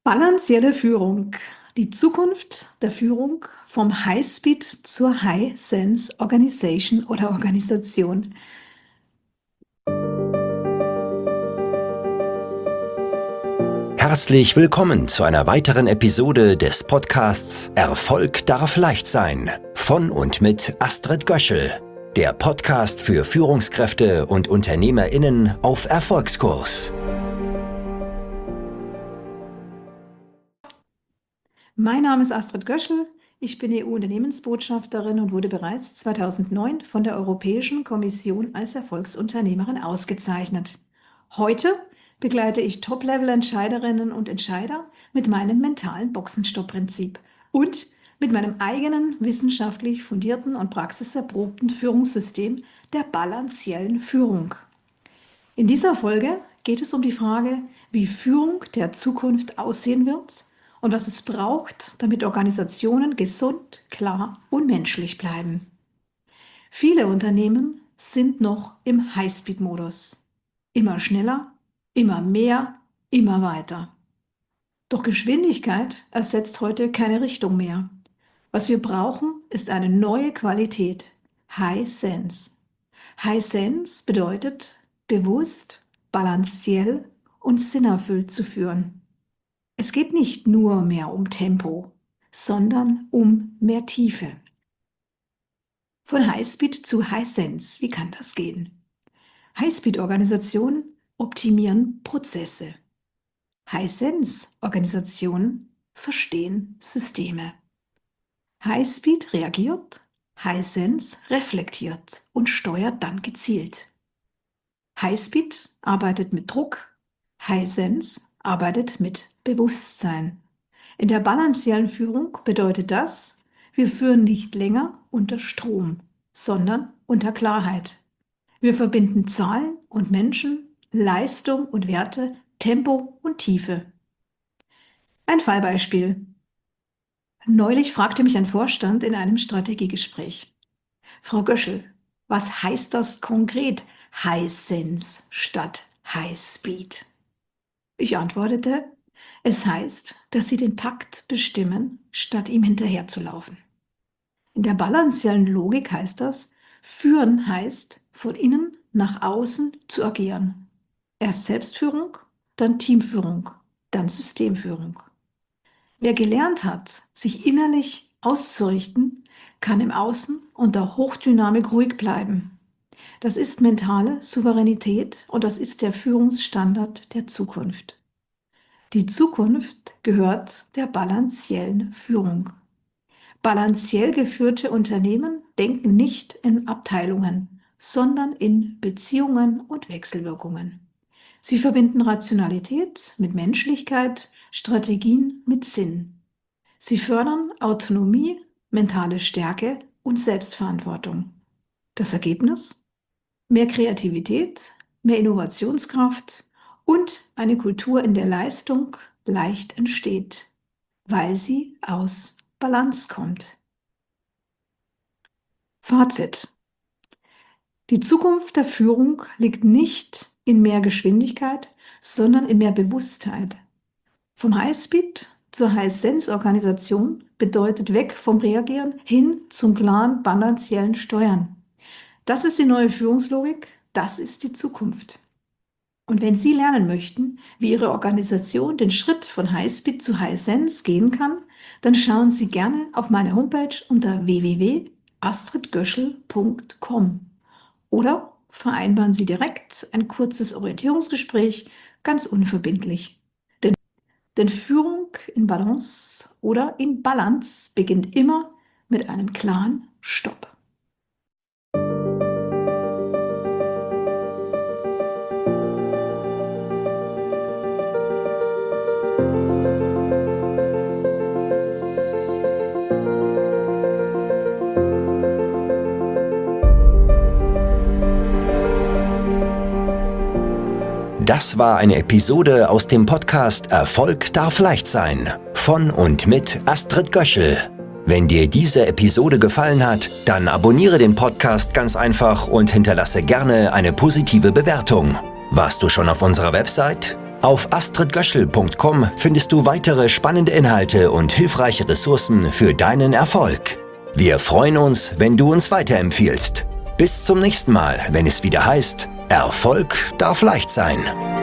Balancierte Führung. Die Zukunft der Führung vom High-Speed zur High-Sense Organisation oder Organisation. Herzlich willkommen zu einer weiteren Episode des Podcasts Erfolg darf leicht sein von und mit Astrid Göschel, der Podcast für Führungskräfte und UnternehmerInnen auf Erfolgskurs. Mein Name ist Astrid Göschel, ich bin EU-Unternehmensbotschafterin und wurde bereits 2009 von der Europäischen Kommission als Erfolgsunternehmerin ausgezeichnet. Heute begleite ich Top-Level-Entscheiderinnen und Entscheider mit meinem mentalen Boxenstopp-Prinzip und mit meinem eigenen wissenschaftlich fundierten und praxiserprobten Führungssystem der balanciellen Führung. In dieser Folge geht es um die Frage, wie Führung der Zukunft aussehen wird und was es braucht, damit Organisationen gesund, klar und menschlich bleiben. Viele Unternehmen sind noch im Highspeed-Modus. Immer schneller, immer mehr, immer weiter. Doch Geschwindigkeit ersetzt heute keine Richtung mehr. Was wir brauchen, ist eine neue Qualität, High Sense. High Sense bedeutet, bewusst, balanciell und sinnerfüllt zu führen. Es geht nicht nur mehr um Tempo, sondern um mehr Tiefe. Von Highspeed zu High Sense, wie kann das gehen? Highspeed-Organisationen optimieren Prozesse. High-Sense-Organisationen verstehen Systeme. Highspeed reagiert, High-Sense reflektiert und steuert dann gezielt. Highspeed arbeitet mit Druck, High-Sense arbeitet mit Bewusstsein. In der balanciellen Führung bedeutet das, wir führen nicht länger unter Strom, sondern unter Klarheit. Wir verbinden Zahlen und Menschen, Leistung und Werte, Tempo und Tiefe. Ein Fallbeispiel. Neulich fragte mich ein Vorstand in einem Strategiegespräch: Frau Göschel, was heißt das konkret, High Sense statt High Speed? Ich antwortete, es heißt, dass Sie den Takt bestimmen, statt ihm hinterherzulaufen. In der balanciellen Logik heißt das, führen heißt, von innen nach außen zu agieren. Erst Selbstführung, dann Teamführung, dann Systemführung. Wer gelernt hat, sich innerlich auszurichten, kann im Außen unter Hochdynamik ruhig bleiben. Das ist mentale Souveränität und das ist der Führungsstandard der Zukunft. Die Zukunft gehört der balanciellen Führung. Balanciell geführte Unternehmen denken nicht in Abteilungen, sondern in Beziehungen und Wechselwirkungen. Sie verbinden Rationalität mit Menschlichkeit, Strategien mit Sinn. Sie fördern Autonomie, mentale Stärke und Selbstverantwortung. Das Ergebnis? Mehr Kreativität, mehr Innovationskraft und eine Kultur, in der Leistung leicht entsteht, weil sie aus Balance kommt. Fazit. Die Zukunft der Führung liegt nicht in mehr Geschwindigkeit, sondern in mehr Bewusstheit. Vom Highspeed zur High-Sense-Organisation bedeutet weg vom Reagieren hin zum klaren, balanciellen Steuern. Das ist die neue Führungslogik, das ist die Zukunft. Und wenn Sie lernen möchten, wie Ihre Organisation den Schritt von Highspeed zu High-Sense gehen kann, dann schauen Sie gerne auf meine Homepage unter www.astridgöschel.com oder vereinbaren Sie direkt ein kurzes Orientierungsgespräch, ganz unverbindlich. Denn Führung in Balance oder in Balance beginnt immer mit einem klaren Stopp. Das war eine Episode aus dem Podcast Erfolg darf leicht sein von und mit Astrid Göschel. Wenn dir diese Episode gefallen hat, dann abonniere den Podcast ganz einfach und hinterlasse gerne eine positive Bewertung. Warst du schon auf unserer Website? Auf astridgöschel.com findest du weitere spannende Inhalte und hilfreiche Ressourcen für deinen Erfolg. Wir freuen uns, wenn du uns weiterempfiehlst. Bis zum nächsten Mal, wenn es wieder heißt, Erfolg darf leicht sein.